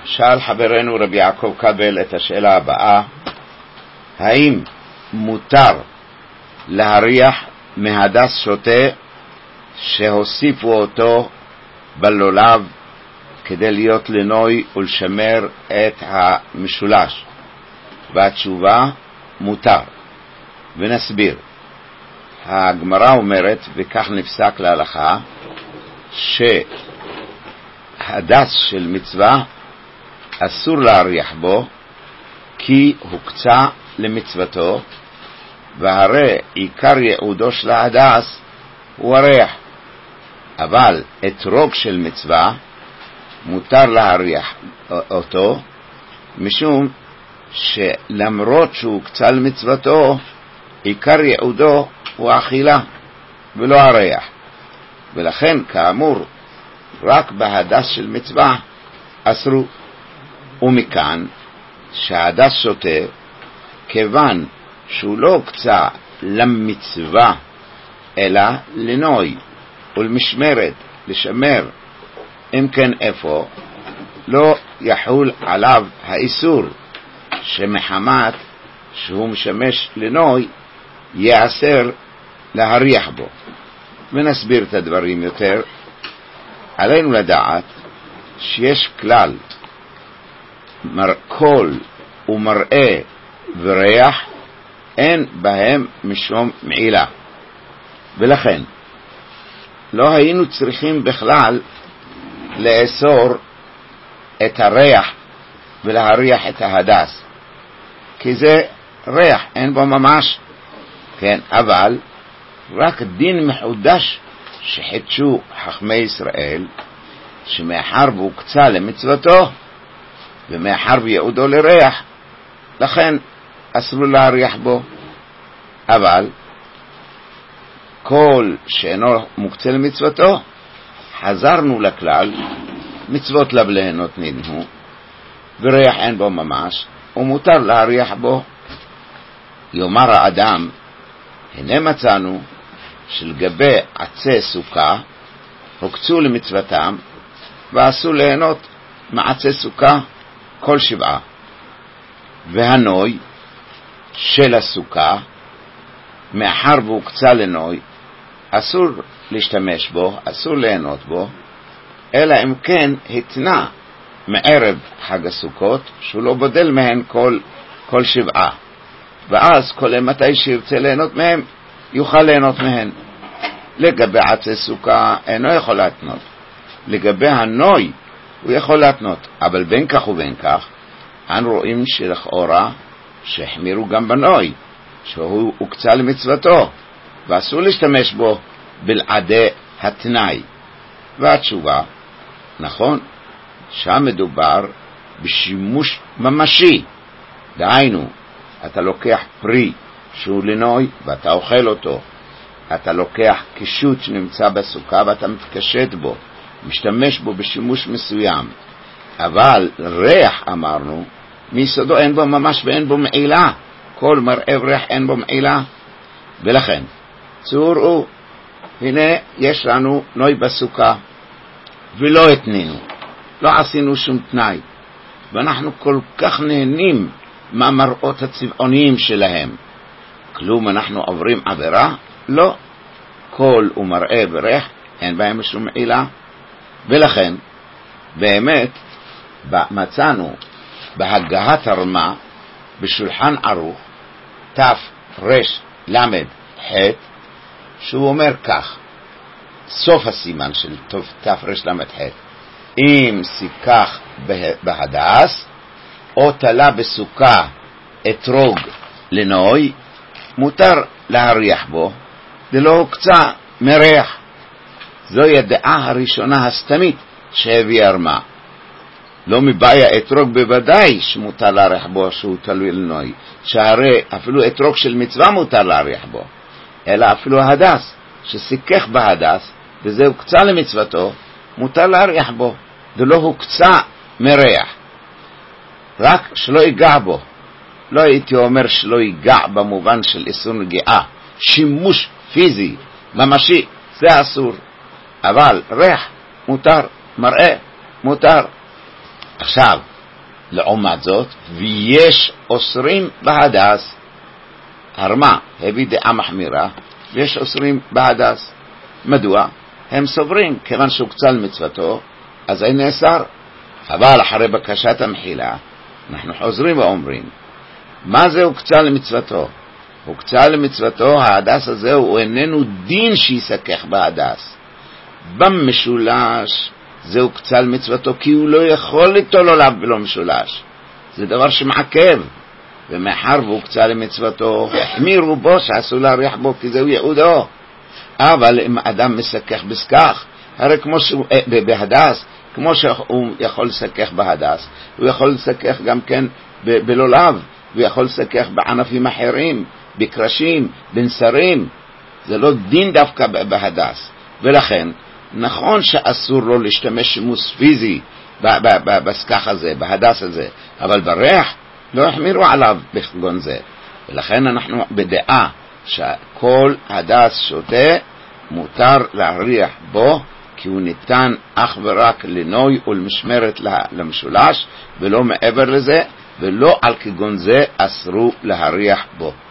שאל חברנו רבי יעקב קבל את השאלה הבאה: האם מותר להריח מהדס שוטה שהוסיפו אותו בלולב כדי להיות לנוי ולשמר את המשולש? והתשובה: מותר. ונסביר. הגמרא אומרת, וכך נפסק להלכה, שהדס של מצווה אסור להריח בו כי הוקצה למצוותו, והרי עיקר ייעודו של ההדס הוא הריח. אבל אתרוג של מצווה מותר להריח אותו, משום שלמרות שהוא הוקצה למצוותו, עיקר ייעודו הוא האכילה ולא הריח. ולכן כאמור רק בהדס של מצווה אסרו. ומכאן שההדס שוטה, כיוון שהוא לא הוקצה למצווה אלא לנוי ולמשמרת, לשמר, אם כן איפה לא יחול עליו האיסור שמחמת שהוא משמש לנוי יאסר להריח בו. ונסביר את הדברים יותר. עלינו לדעת שיש כלל קול ומראה וריח אין בהם משום מעילה, ולכן לא היינו צריכים בכלל לאסור את הריח ולהריח את ההדס, כי זה ריח, אין בו ממש, כן, אבל רק דין מחודש שחידשו חכמי ישראל, שמאחר והוקצה למצוותו ומאחר וייעודו לריח, לכן אסור להריח בו. אבל כל שאינו מוקצה למצוותו, חזרנו לכלל, מצוות לב ליהנות נדמו, וריח אין בו ממש, ומותר להריח בו. יאמר האדם, הנה מצאנו שלגבי עצי סוכה הוקצו למצוותם ועשו ליהנות מעצי סוכה כל 7, והנוי של הסוכה מאחר והוקצה לנוי אסור להשתמש בו, אסור ליהנות בו, אלא אם כן התנה מערב חג הסוכות שהוא לא בודל מהן כל 7, ואז כל מתי שירצה ליהנות מהם יוכל ליהנות מהן. לגבי עצי סוכה אינו יכול להתנות, לגבי הנוי הוא יכול להתנות, אבל בין כך ובין כך אנו רואים שלכאורה שהחמירו גם בנוי שהוא הוקצה למצוותו ואסור להשתמש בו בלעדי התנאי. והתשובה, נכון, שם מדובר בשימוש ממשי, דהיינו אתה לוקח פרי שהוא לנוי ואתה אוכל אותו, אתה לוקח קישוט שנמצא בסוכה ואתה מתקשט בו, משתמש בו בשימוש מסוים. אבל ריח אמרנו מיסודו אין בו ממש ואין בו מעילה, כל מראה וריח אין בו מעילה. ולכן צורו, הנה יש לנו נוי בסוכה ולא התנינו, לא עשינו שום תנאי, ואנחנו כל כך נהנים מהמראות הצבעוניים שלהם, כלום אנחנו עוברים עבירה? לא, כל ומראה וריח אין בהם שום מעילה. ולכן באמת מצאנו בהגהת הרמה בשולחן ערוך תרל"ח שהוא אומר כך, סוף הסימן של תרל"ח: אם סיכך בהדס או תלה בסוכה אתרוג לנוי מותר להריח בו, דלא הוקצה מריח. זוהי הדעה הראשונה הסתמית שהביא הרמה. לא מבעיה אתרוג בוודאי שמותר להריח בו שהוא תלוי לנוי, שהרי אפילו אתרוג של מצווה מותר להריח בו, אלא אפילו ההדס שסיכך בהדס וזה הוקצה למצוותו מותר להריח בו, ולא הוקצה מריח, רק שלא ייגע בו. לא הייתי אומר שלא ייגע במובן של איסור נגיעה, שימוש פיזי ממשי זה אסור, אבל ריח מותר, מראה מותר. עכשיו לעומת זאת, ויש אוסרים בהדס. הרמה הביא דעה מחמירה, ויש אוסרים בהדס. מדוע? הם סוברים, כיוון שהוקצה למצוותו, אז אין נאסר. אבל אחרי בקשת המחילה, אנחנו חוזרים ואומרים, מה זה הוקצה למצוותו? הוקצה למצוותו, ההדס הזה הוא איננו דין שיסכך בהדס. במשולש זה הוקצה למצוותו, כי הוא לא יכול ליטול עליו בלא משולש. זה דבר שמעכב, ומאחר והוקצה למצוותו, החמירו בו שעשו להריח בו, כי זהו ייעודו. אבל אם אדם מסכך בסכך, הרי כמו שהוא בהדס, כמו שהוא יכול לסכך בהדס, הוא יכול לסכך גם כן בלולב, הוא יכול לסכך בענפים אחרים, בקרשים, בנסרים. זה לא דין דווקא בהדס. ולכן, נכון שאסור לו להשתמש שימוש פיזי בסכך הזה, בהדס הזה, אבל בריח לא החמירו עליו בכגון זה. ולכן אנחנו בדעה שכל הדס שותה מותר להריח בו, כי הוא ניתן אך ורק לנוי ולמשמרת למשולש, ולא מעבר לזה, ולא על כגון זה אסרו להריח בו.